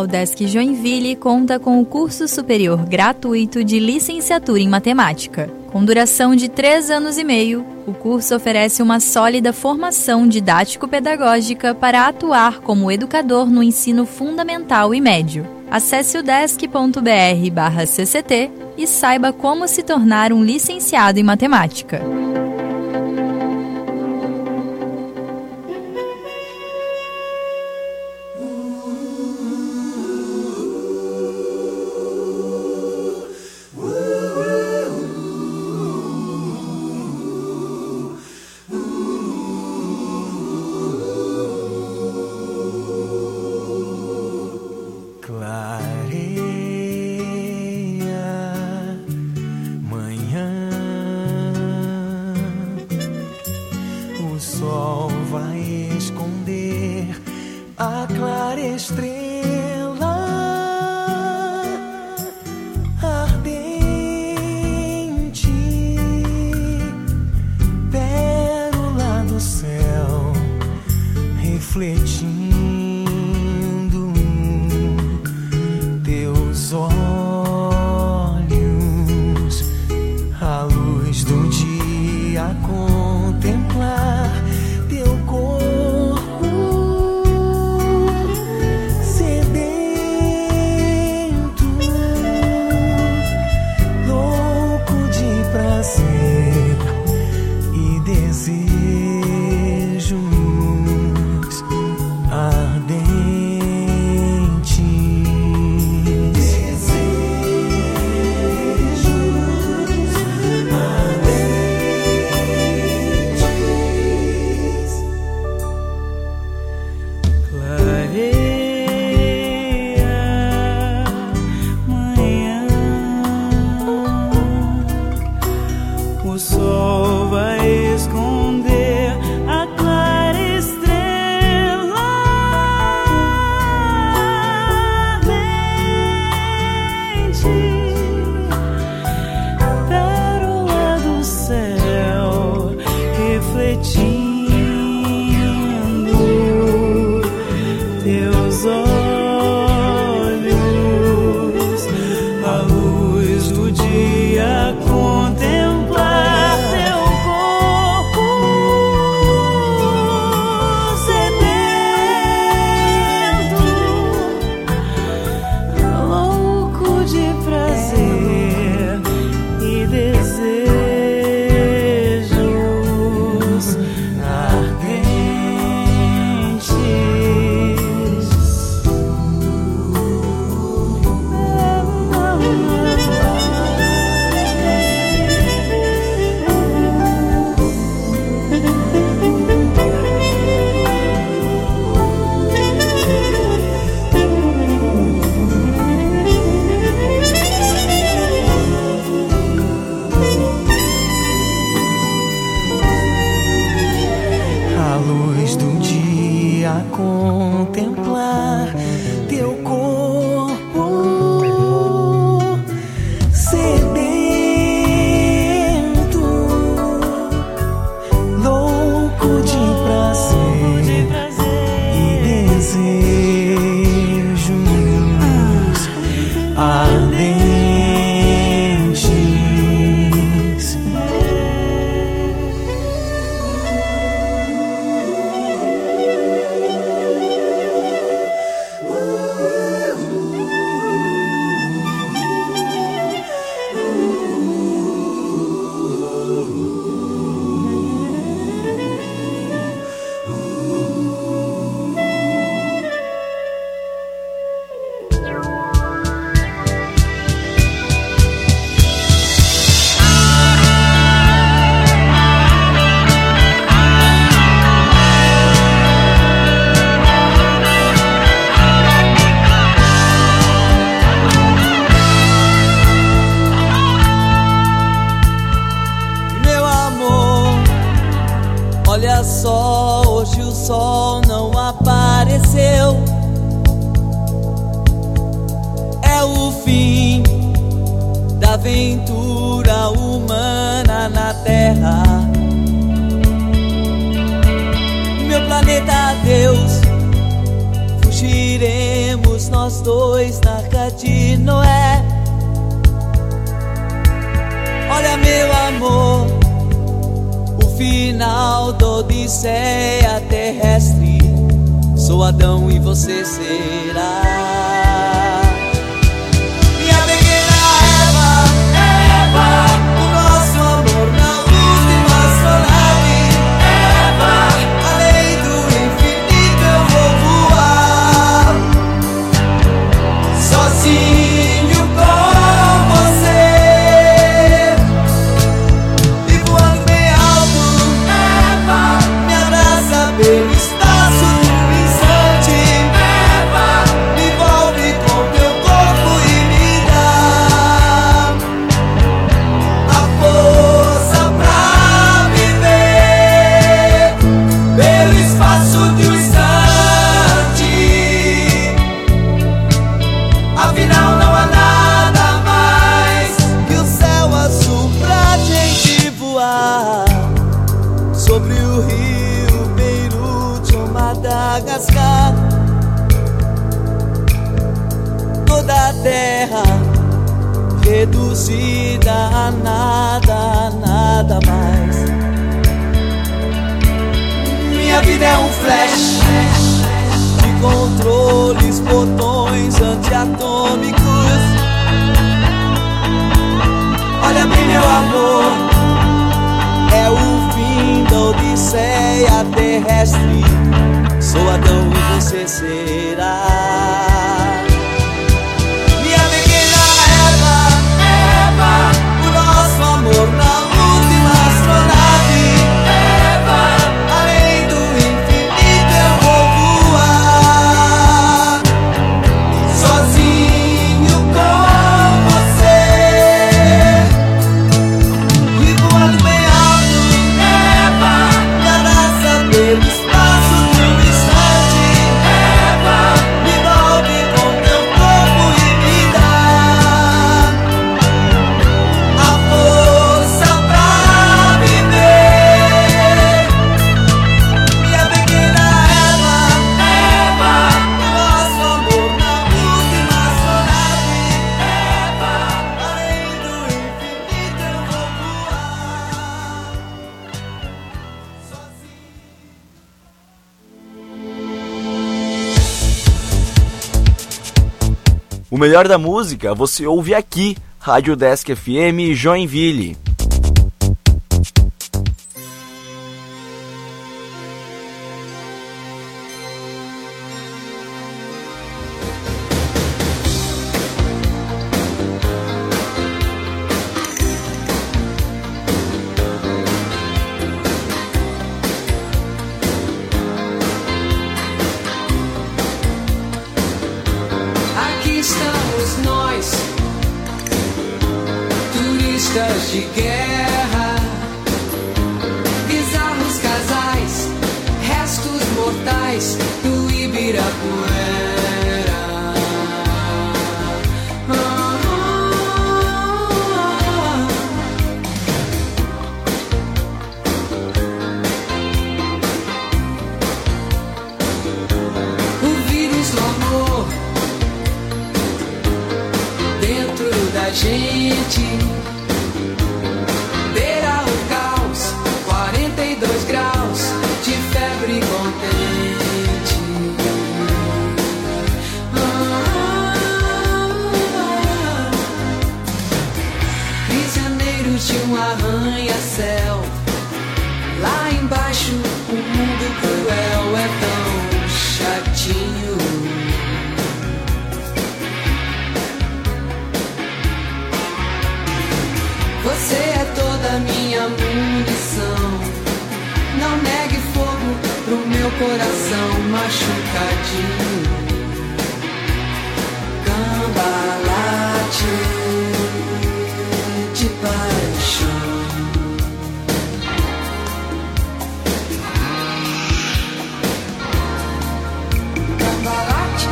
UDESC Joinville conta com o curso superior gratuito de licenciatura em matemática. Com duração de 3 anos e meio, o curso oferece uma sólida formação didático-pedagógica para atuar como educador no ensino fundamental e médio. Acesse udesc.br/cct e saiba como se tornar um licenciado em matemática. A clara estrela ardente, pérola do céu, refletindo teus olhos, a luz do dia a contemplar teu corpo. O sol vai esconder a clara estrela ardente, pérola do céu, refletindo teus olhos, a luz do dia contemplar. A luz do dia a contemplar teu corpo sedento, louco de prazer e desejos ardentes. Olha só, hoje o sol não apareceu. É o fim da aventura humana na Terra. Meu planeta Deus, fugiremos nós dois na Arca de Noé. Olha, meu amor, o final da odisseia terrestre. Sou Adão e você será minha pequena Eva. O nosso amor na última astronave. Eva, além do infinito eu vou voar, sozinho com você, e voando bem alto. Eva, me abraça pelo espaço de um instante. Eva, me envolve com teu corpo e me dá a força pra viver pelo espaço de um instante. Afinal não há nada mais que o céu azul pra gente voar sobre o rio Beirute ou Madagascar. Toda a terra reduzida a nada, nada mais. Minha vida é um flash de controles, botões antiatômicos. Olha bem, meu amor, é o fim da odisseia terrestre. Sou Adão e você será minha pequena Eva. O nosso amor na última astronave. Eva, além do infinito eu vou voar, sozinho com você, e voando bem alto. Eva, me abraça pelo espaço de um instante. Eva, me envolve com teu corpo e me dá a força pra viver. Minha pequena Eva, o nosso amor na última astronave. Eva, além do infinito eu vou voar, sozinho. O melhor da música você ouve aqui, Rádio Desk FM Joinville. Aqui estamos nós, turistas de guerra, bizarros casais, restos mortais do Ibirapuera. O vírus do amor dentro da gente, beira o caos, 42 graus de febre contente. Prisioneiros de um arranha-céu, lá embaixo o mundo cruel é tão chatinho. Você é toda minha munição. Não negue fogo pro meu coração machucadinho. Cambalache de paixão. Cambalache,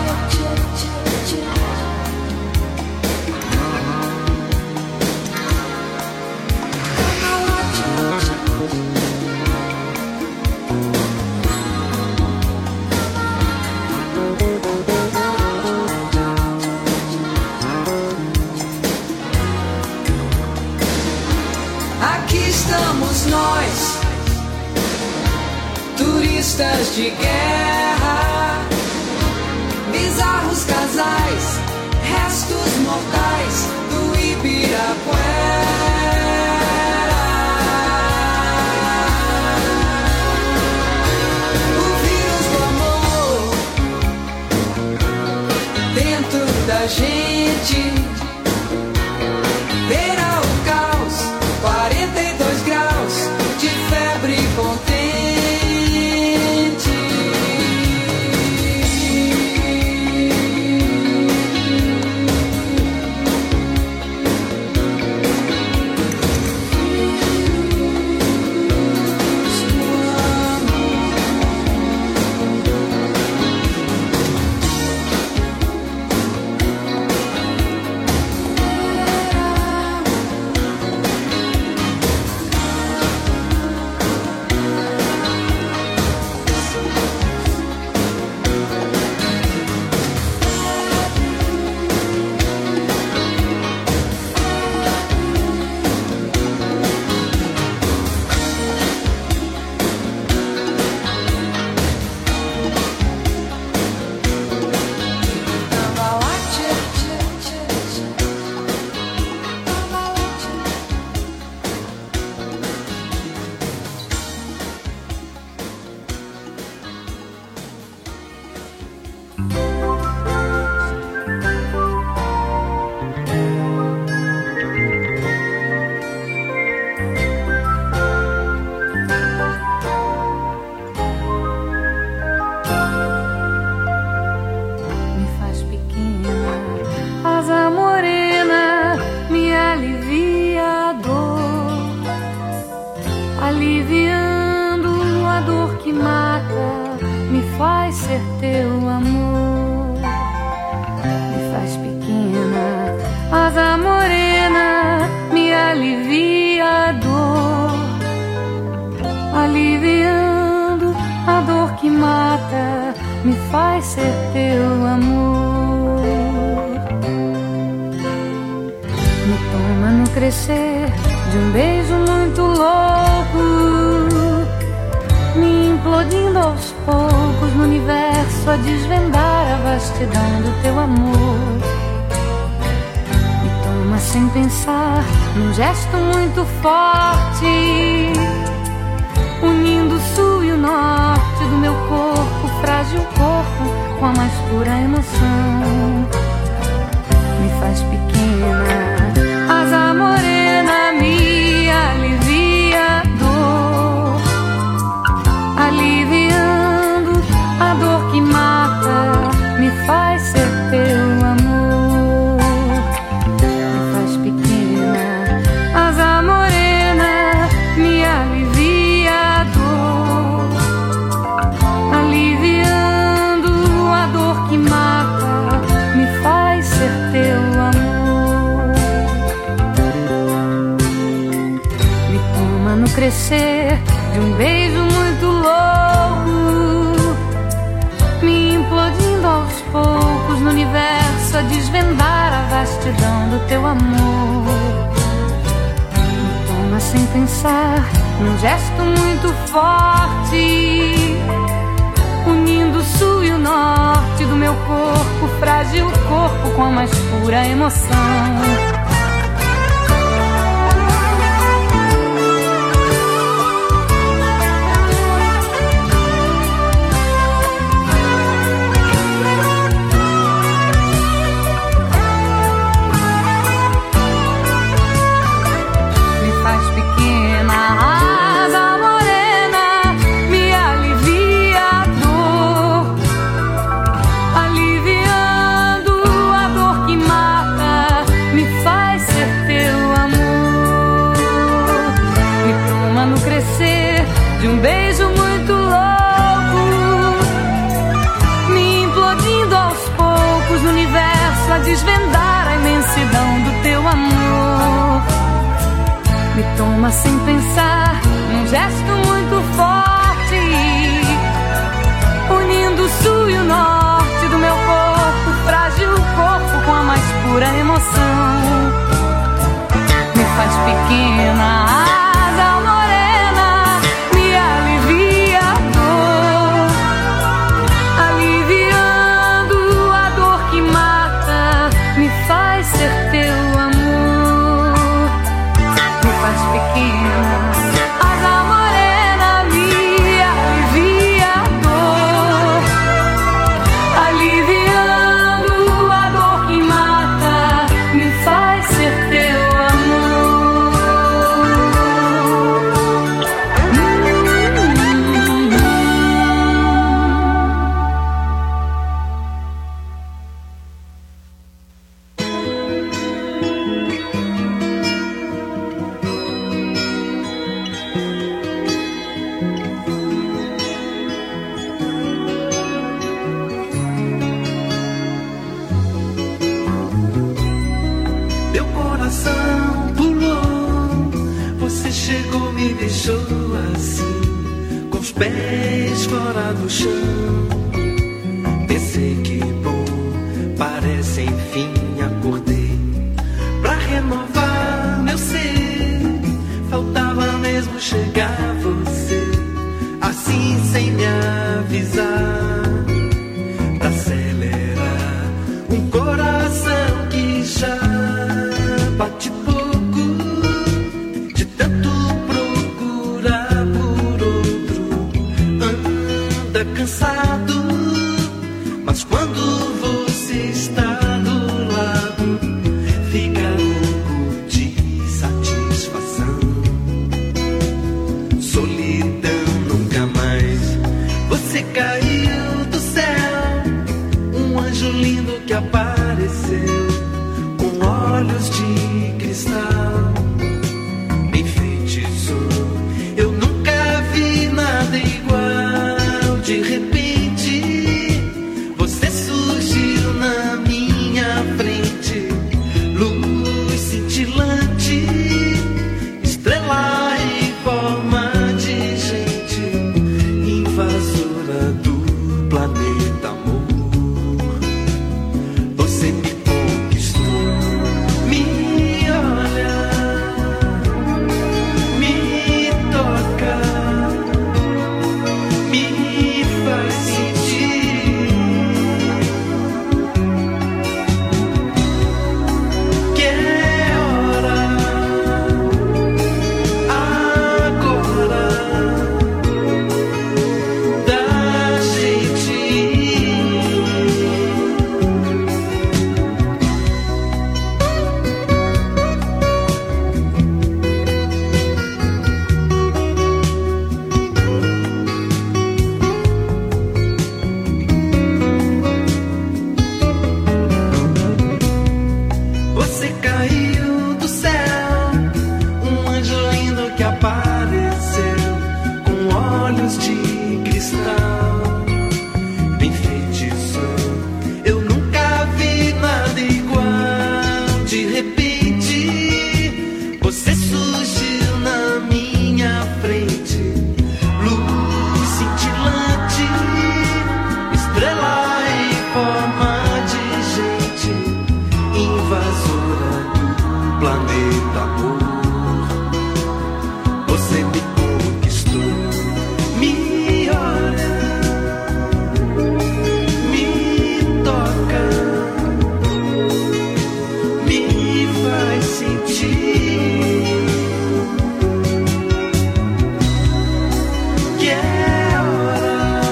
de guerra, bizarros casais, restos mortais do Ibirapuera. O vírus do amor dentro da gente. Beira o caos, 42 graus de febre contente. Me faz ser teu amor. Me toma no crescer de um beijo muito louco, me implodindo aos poucos no universo a desvendar a vastidão do teu amor. Me toma sem pensar num gesto muito forte, unindo o sul e o norte do meu corpo, frágil corpo, com a mais pura emoção. Me faz pequena, asa morena, me alivia a dor, aliviando a dor que mata, me faz ser teu amor. Me faz pequena, asa morena, me alivia a dor, aliviando a dor que mata, me faz ser teu amor. Me toma no crescer de um beijo muito louco, me implodindo aos poucos no universo a desvendar a vastidão do teu amor. Me toma sem pensar num gesto muito forte, unindo o sul e o norte do meu corpo, frágil corpo, com a mais pura emoção. De um beijo muito louco, me implodindo aos poucos no universo a desvendar a imensidão do teu amor. Me toma sem pensar num gesto muito forte, unindo o sul e o norte do meu corpo, frágil corpo, com a mais pura emoção. Me faz pequena, asa morena, me alivia a dor, me deixou assim, com os pés fora do chão. Pensei que bom, parece enfim acordei pra renovar meu ser. Faltava mesmo chegar você, assim sem me avisar, pra acelerar um coração que já bate pouco, de tanto procurar por outro. Anda cansado, mas quando você está do lado, fica louco de satisfação. Solidão nunca mais. Você caiu do céu, um anjo lindo que apareceu, com olhos de cristal. Me enfeitiçou, eu nunca vi nada igual. De repente, você surgiu na minha frente, luz cintilante, estrela em forma de gente, invasora do planeta amor. Você me conquistou, me olha, me toca, me faz sentir que é hora agora da gente ir. Você caiu do céu, um anjo lindo que apareceu, com olhos de cristal. Me enfeitiçou, eu nunca vi nada igual. De repente, você surgiu na minha frente, luz cintilante, estrela em forma de gente, invasora do planeta amor. Você me conquistou, me olha, me toca, me faz sentir que é hora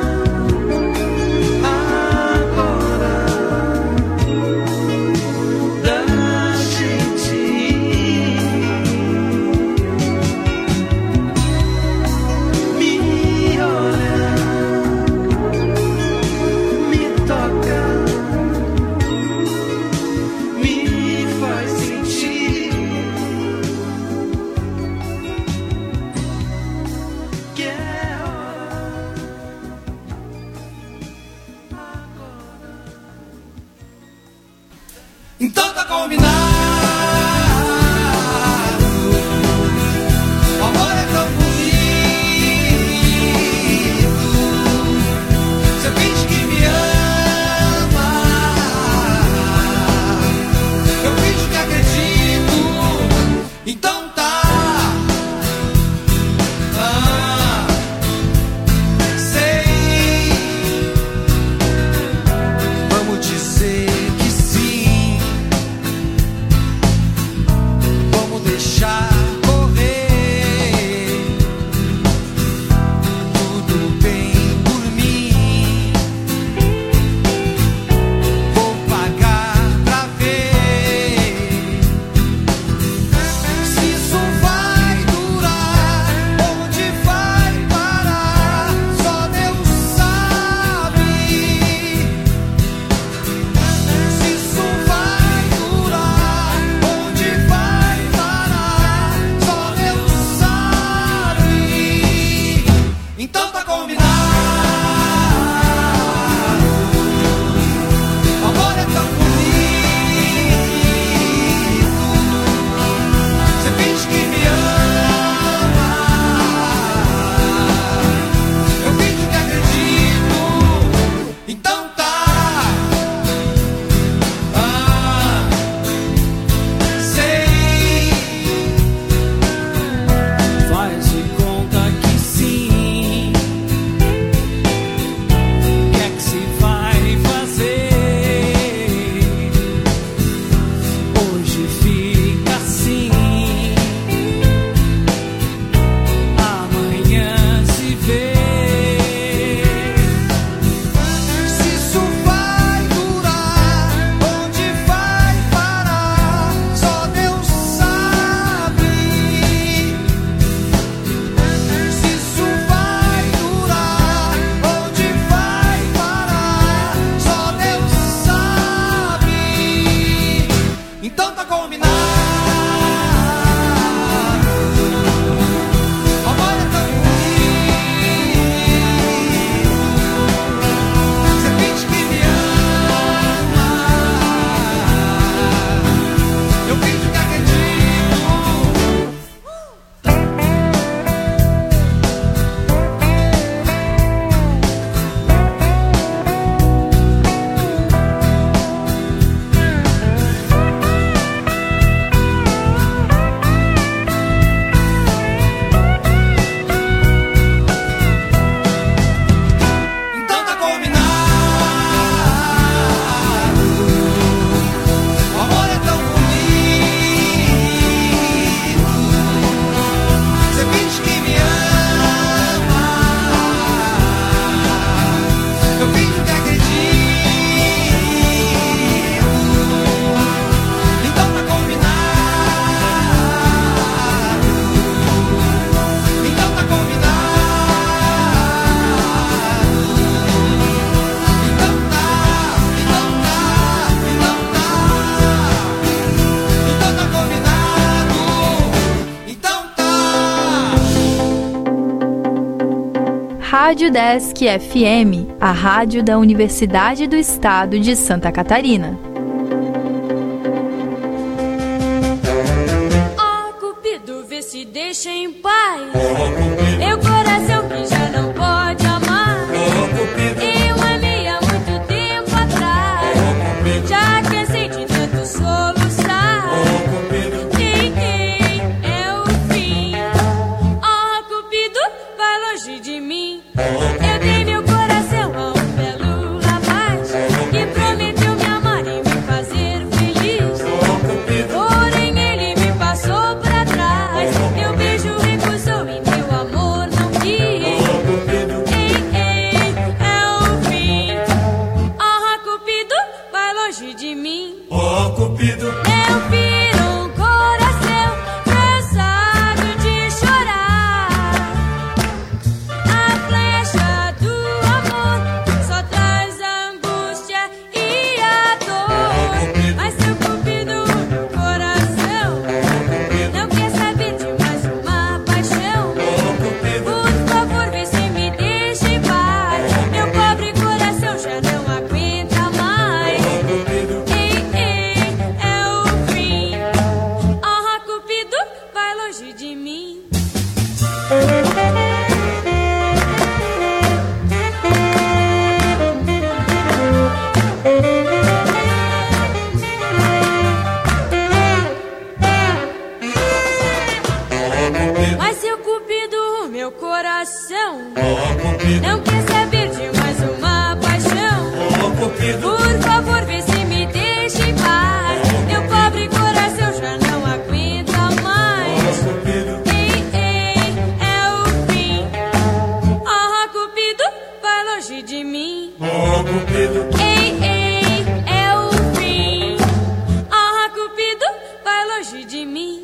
agora da gente ir. Me olha, me toca, me faz sentir que é hora agora. Então tá combinado. O amor é tão bonito. Você finge que me ama, eu finjo que acredito. Então tá. Sei. Vamos dizer que sim. Rádio Desk FM, a rádio da Universidade do Estado de Santa Catarina. Ó Cupido, vê se deixa em paz. Meu coração que já não pode amar. Eu amei há muito tempo atrás. Já cansei de tanto soluçar. É o fim. Ó Cupido, vai longe de mim. Eu dei meu coração a um belo rapaz que prometeu me amar e me fazer feliz. Porém ele me passou pra trás. Meu beijo recusou e meu amor não quis. É o fim. Oh Cupido, vai longe de mim. Ó Cupido, Eu viro um coração cansado de chorar. A flecha do amor só traz angústia e a dor. Mas seu Cupido, coração, não quer saber de mais uma paixão. Por favor, vê se me deixa em paz. Meu pobre coração já não aguenta mais. É o fim. Oh Cupido, vai longe de mim. Mas seu Cupido, meu coração, não quer saber de mais uma paixão. Por favor, vê se me deixa em paz. Meu pobre coração já não aguenta mais. É o fim. Oh Cupido, vai longe de mim. É o fim. Oh Cupido, vai longe de mim.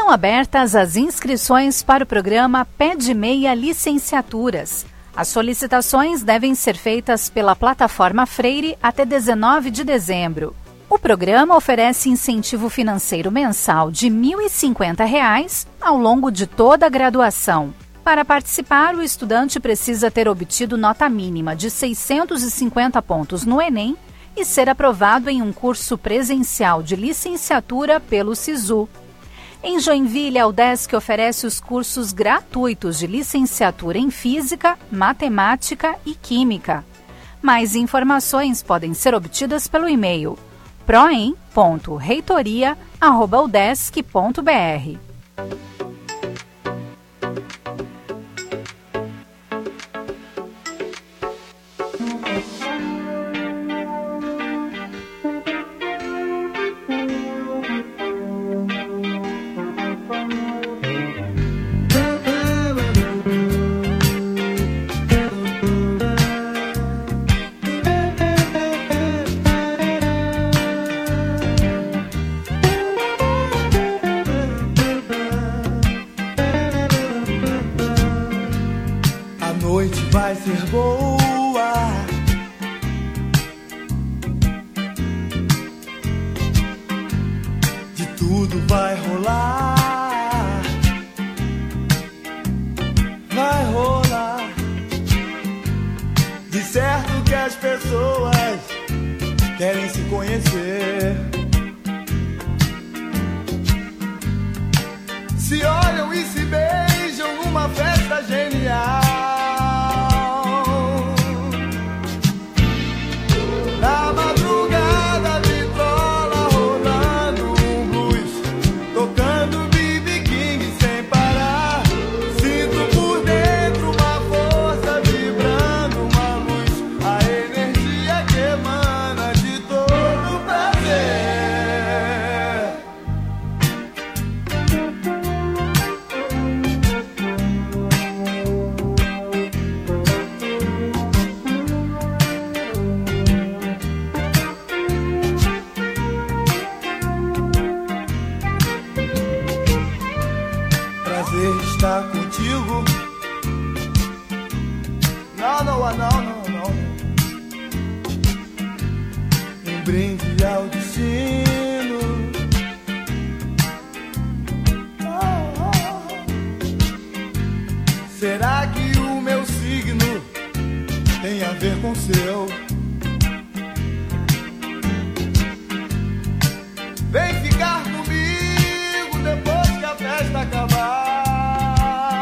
Estão abertas as inscrições para o programa Pé de Meia Licenciaturas. As solicitações devem ser feitas pela plataforma Freire até 19 de dezembro. O programa oferece incentivo financeiro mensal de R$ 1.050 ao longo de toda a graduação. Para participar, o estudante precisa ter obtido nota mínima de 650 pontos no Enem e ser aprovado em um curso presencial de licenciatura pelo SISU. Em Joinville, a UDESC oferece os cursos gratuitos de licenciatura em Física, Matemática e Química. Mais informações podem ser obtidas pelo e-mail proem.reitoria@udesc.br. Vai ser boa, de tudo vai rolar, vai rolar. De certo que as pessoas querem se conhecer, se olham e se beijam numa festa genial. Na madrugada, vitrola rolando um blues, tocando B.B. King sem parar. Sinto por dentro uma força vibrando, uma luz, a energia que emana de todo prazer. Estar contigo. Não, não. Um brinde ao destino. Será que o meu signo tem a ver com o seu? Vem ficar comigo depois que a festa acabar.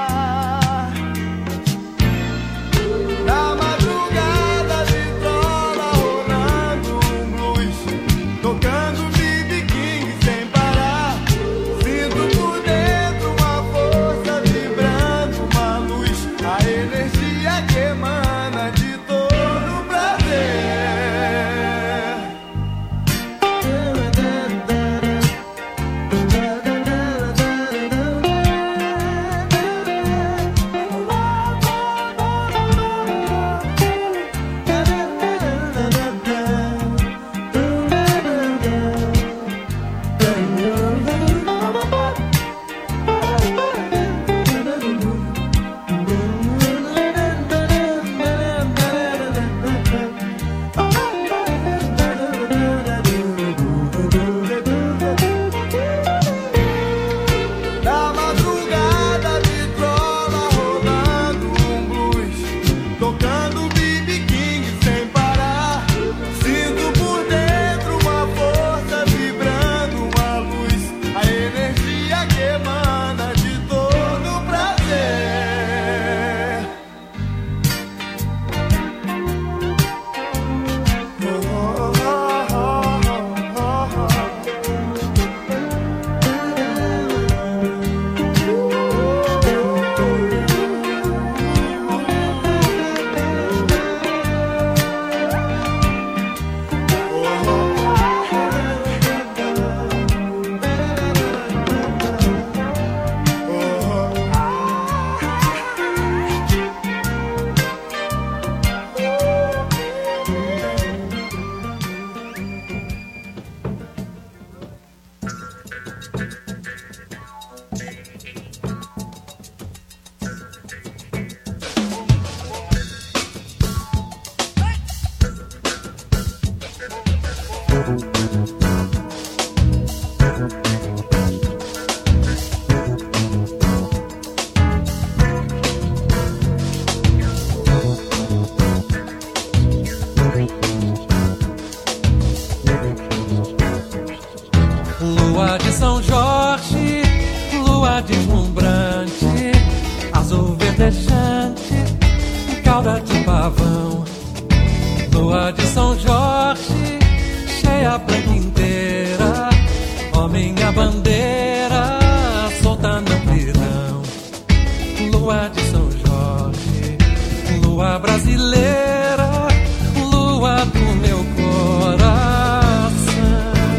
Lua de São Jorge, lua deslumbrante, azul verdejante, cauda de pavão. Lua de São Jorge, cheia branca inteira, ó minha bandeira, solta no pirão. Lua de São Jorge, lua brasileira, lua do meu coração.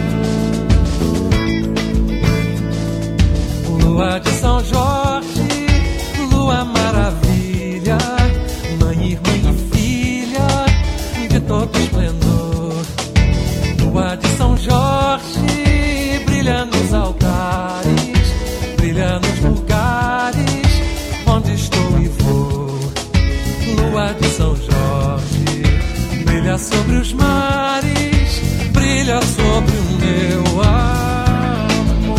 Lua de São Jorge, lua maravilha, mãe, irmã e filha de todo esplendor. Lua de São Jorge, brilha nos altares, brilha nos lugares onde estou e vou. Lua de São Jorge, brilha sobre os mares, brilha sobre o meu amor.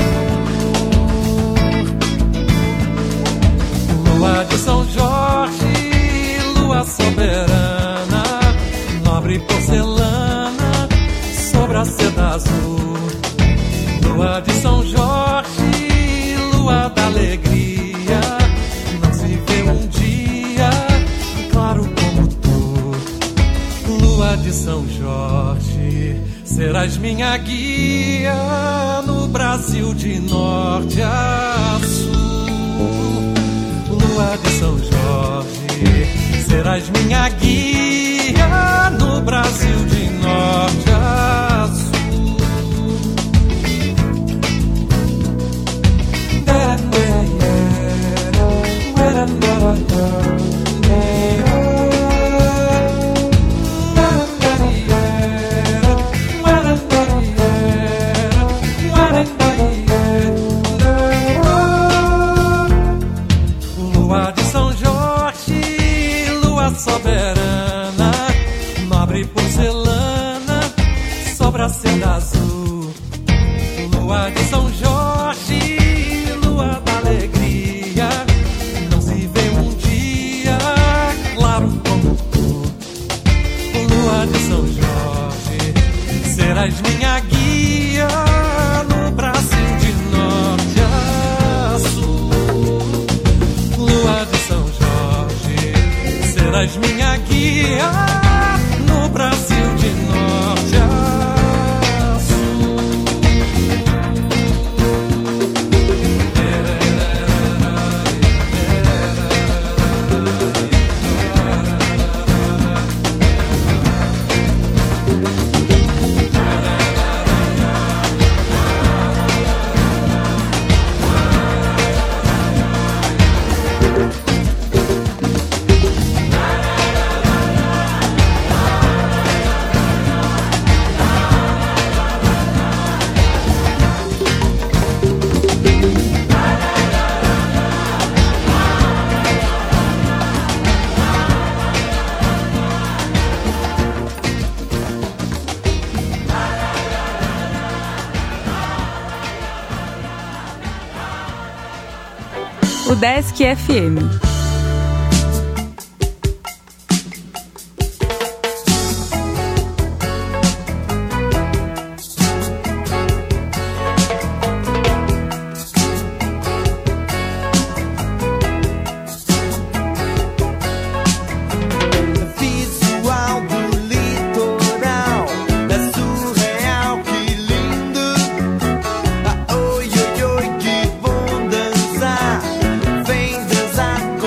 Lua de São Jorge, lua soberana, nobre porcelana sobre a seda azul. Lua de São Jorge, lua da alegria, não se vê um dia claro como tu. Lua de São Jorge, serás minha guia no Brasil de norte a sul. Lua de São Jorge, serás minha guia no Brasil de norte a sul. Lua de São Jorge, lua soberana, nobre porcelana sobre a seda azul. Lua de São Jorge, lua da alegria, não se vê um dia claro como tu. Lua de São Jorge, serás minha guia no Brasil de norte a sul. Lua de São Jorge, serás minha guia no Brasil de norte a sul. O Desk FM. Visual do litoral, é surreal, que lindo. Ah, oi, oi, oi, que bom dançar. Vem dançar com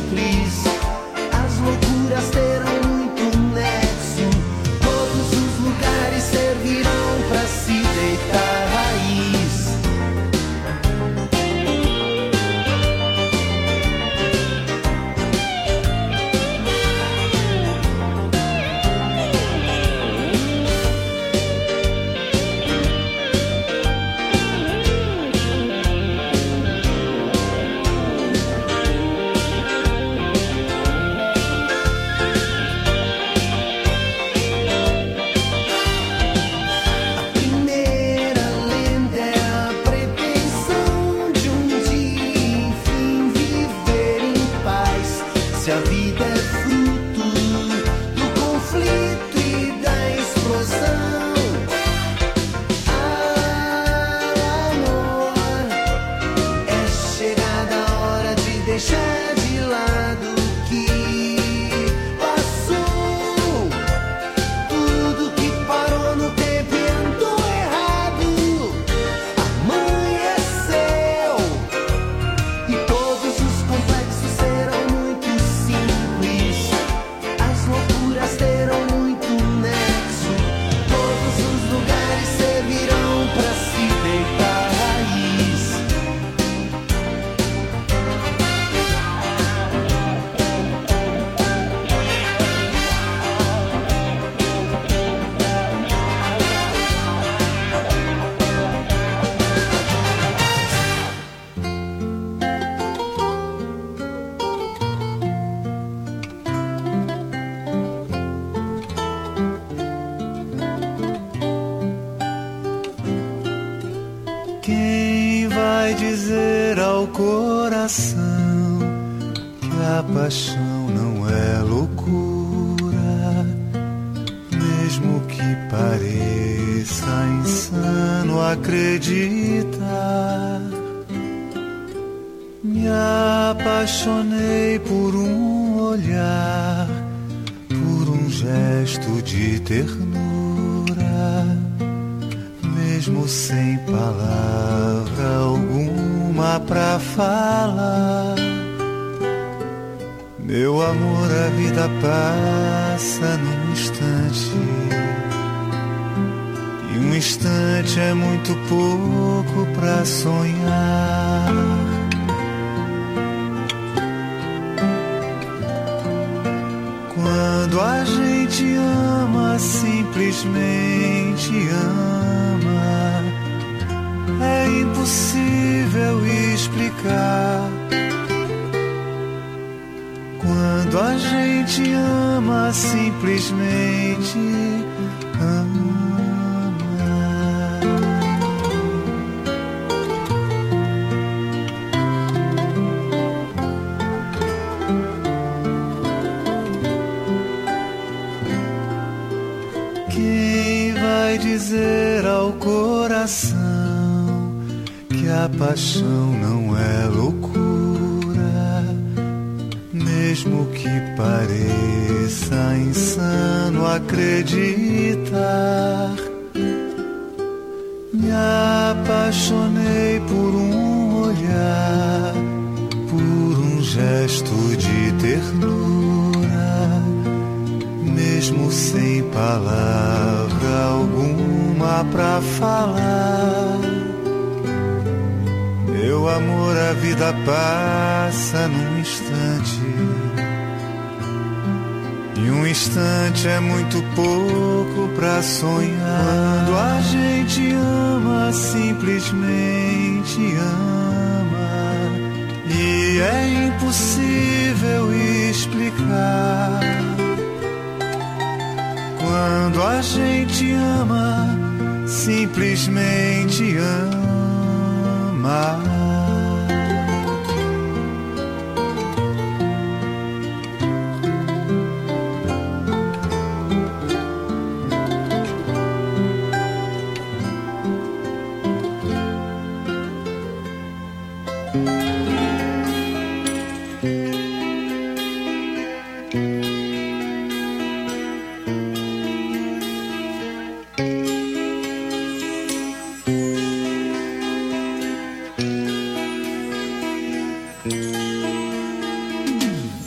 simples. As loucuras terão muito nexo. Todos os lugares servirão pra se deitar raiz. Se a vida é fruto do conflito e da explosão, amor, é chegada a hora de deixar de lado o que passou. Tudo que parou no tempo e andou errado amanheceu, e todos os complexos serão muito simples. As loucuras terão muito nexo. Todos os lugares servirão pra se deitar raiz. Quem vai dizer ao coração que a paixão não é loucura, mesmo que pareça insano acreditar? Me apaixonei por um olhar, por um gesto de ternura, mesmo sem palavra alguma pra falar. Meu amor, a vida passa num instante, e um instante é muito pouco pra sonhar. Quando a gente ama, simplesmente ama, é impossível explicar. Quando a gente ama, simplesmente ama. Quem vai dizer ao coração que a paixão não é loucura, mesmo que pareça insano acreditar? Me apaixonei por um olhar, por um gesto de ternura, mesmo sem palavra alguma pra falar. Meu amor, a vida passa num instante, e um instante é muito pouco pra sonhar. Quando a gente ama, simplesmente ama, e é impossível explicar. Quando a gente ama, simplesmente ama.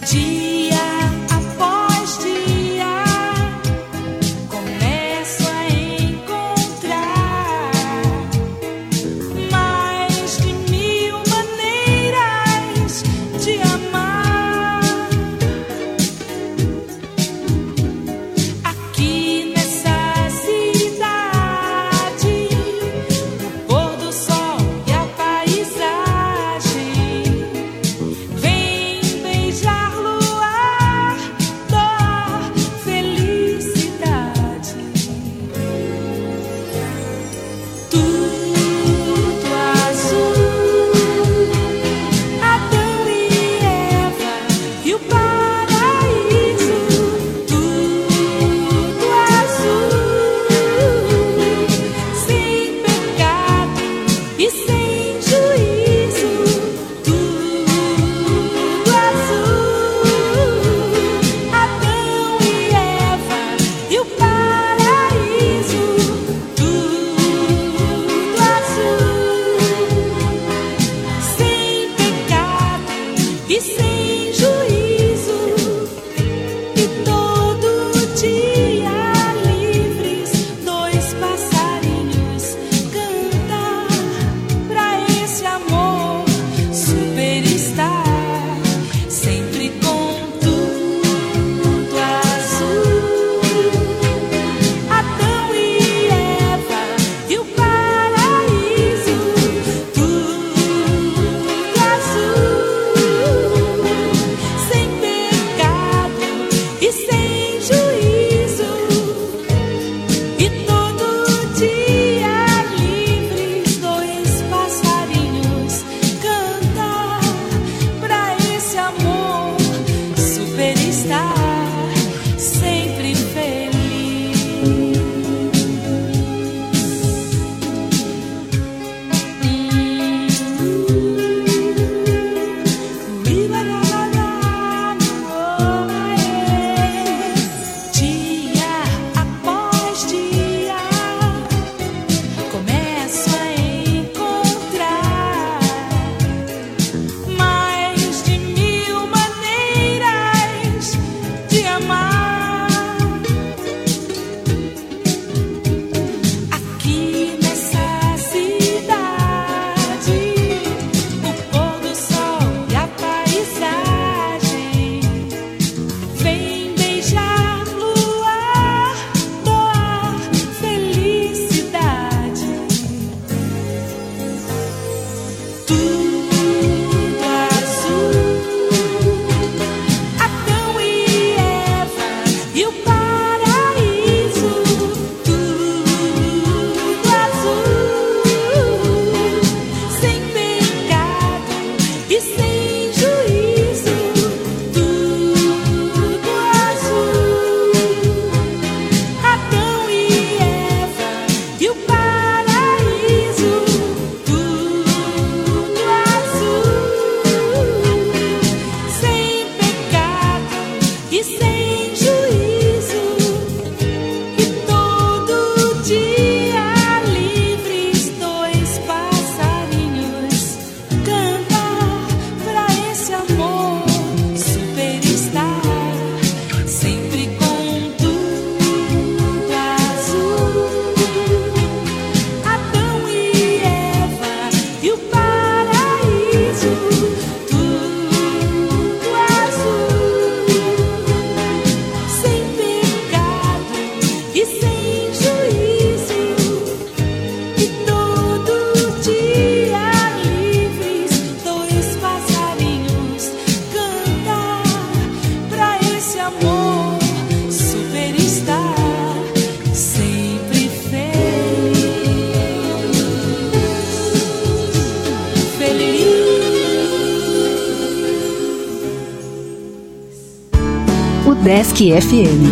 Desk FM.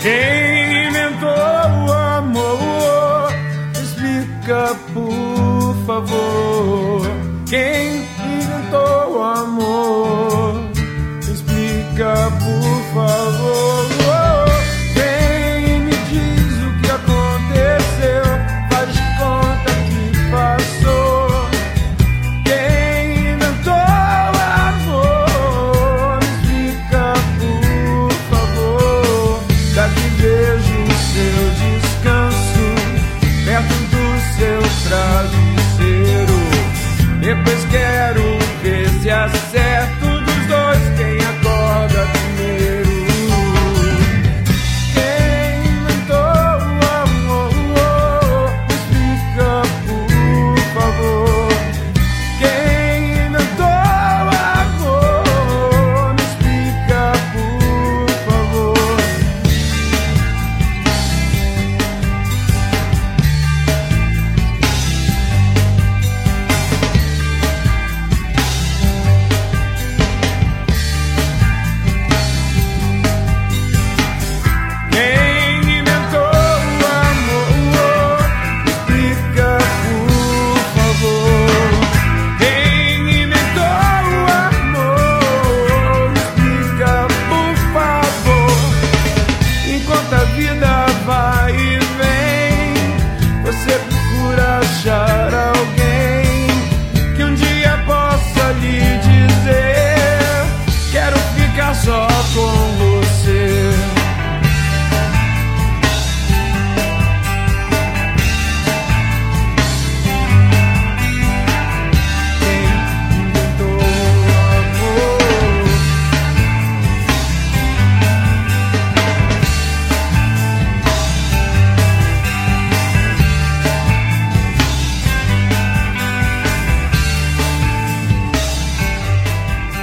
Quem inventou o amor? Explica, por favor. Quem inventou o amor?